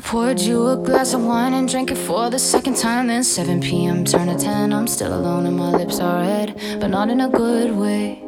Poured you a glass of wine and drank it for the second time. Then 7 p.m. turn to 10. I'm still alone and my lips are red, but not in a good way.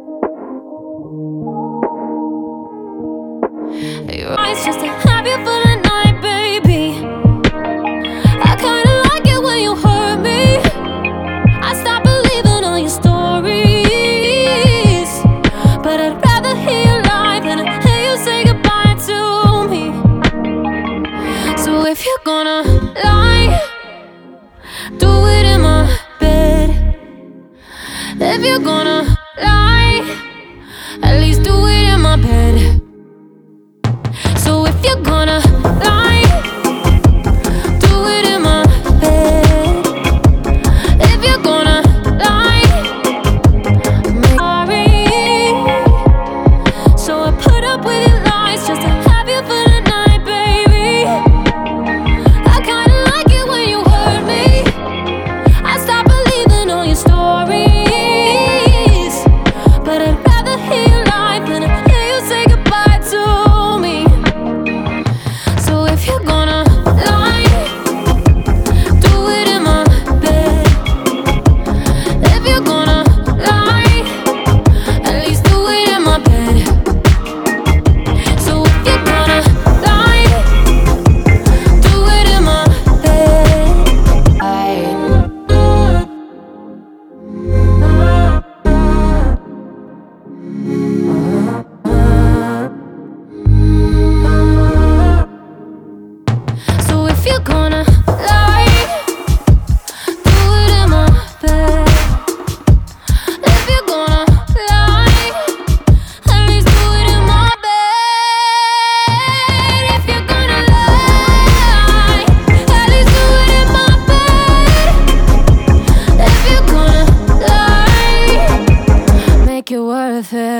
It's just to have you for the night, baby. I kinda like it when you hurt me. I stopped believing all your stories, but I'd rather hear you lie than hear you say goodbye to me. So if you're gonna lie, do it in my bed. If you're gonna lie, at least do it in my bed. So if you're gonna lie, do it in my bed. If you're gonna lie, make sorry. So I put up with your lies just to have you for the night, baby. I kinda like it when you hurt me. I stopped believing all your stories, but I'd rather hear you lie than hear you say goodbye to me. So if you're gonna lie, do it in my bed. If you're gonna lie, at least do it in my bed. So if you're gonna lie, do it in my bed. So if you're gonna lie, do it in my bed. If you're gonna lie, at least do it in my bed. If you're gonna lie, at least do it in my bed. If you're gonna lie, make it worth it.